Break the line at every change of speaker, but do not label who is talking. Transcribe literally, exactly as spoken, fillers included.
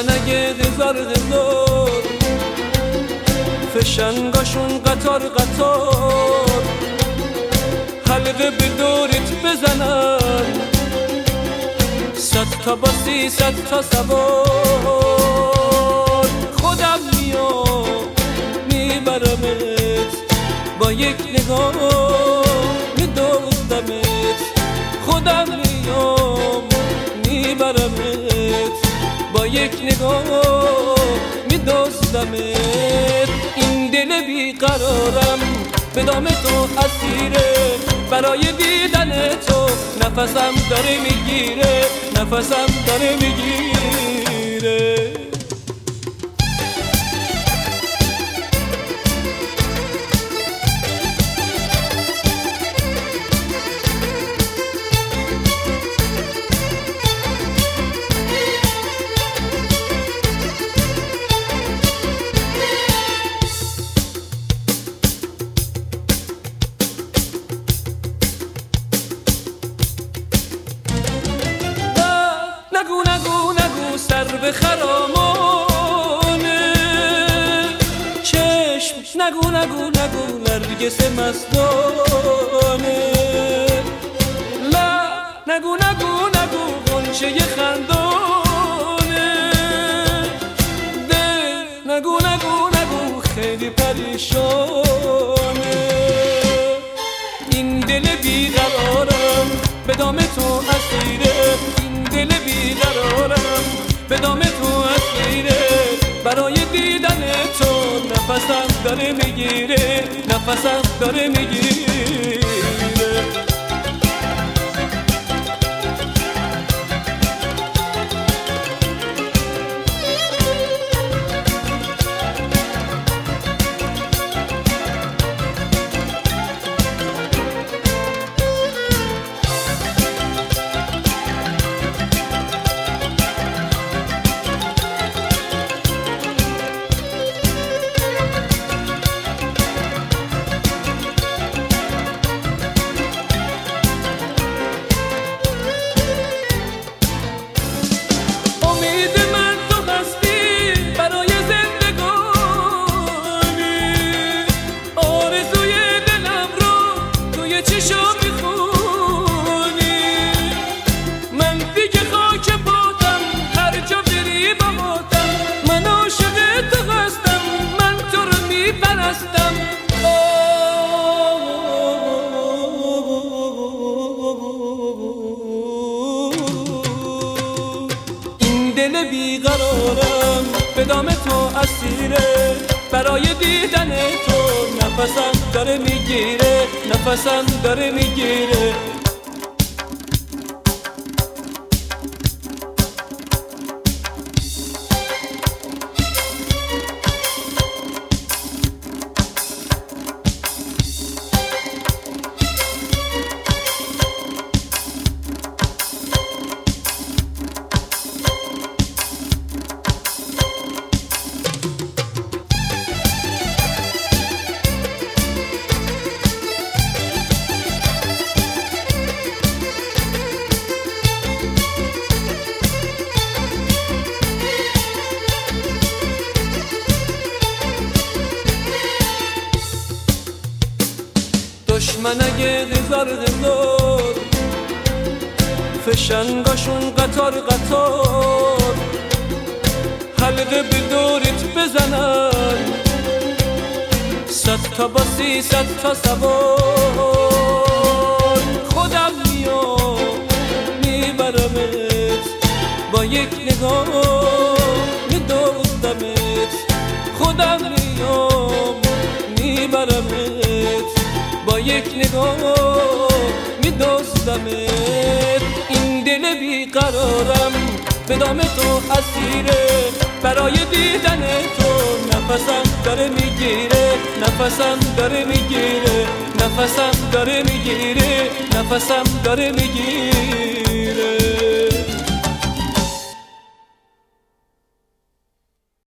اگه هزار هزار فشنگاشون قطار قطار حلقه به دورت بزنن، صد تا باسی صد تا سوار. خودم میام میبرمت، با یک نگاه میدوزدمت. خودم میام میبرمت، با یک نگاه میدوزدمت. این دل بیقرارم به دام تو اسیره، برای دیدن تو نفسم داره میگیره، نفسم داره میگیره. نگو نگو نگو سر به خرامانه چشم، نگو نگو نگو نرگس مستانه. لا نگو نگو نگو غنچه خندانه. ده نگو نگو نگو خیلی پریشانه. این دل بیقرارم به دام تو اسیره، دل بیقرارم به دام تو اسیره، برای دیدن تو نفسم داره میگیره، نفسم داره میگیره. دل بیقرارم به دام تو اسیره، برای دیدن تو نفسم داره میگیره، نفسم داره میگیره. دشمن اگه هزار هزار فشنگاشون قطار قطار حلقه به دورت بزنن، صد تا باسی صد تا سوار. خودم میام میبرمت، با یک نگاه میدوزدمت. خودم میام میبرمت، با یک نگاه میدوزدمت. این دل بیقرارم به دام تو اسیره، برای دیدن تو نفسم داره میگیره، نفسم داره میگیره، نفسم داره میگیره، نفسم داره میگیره.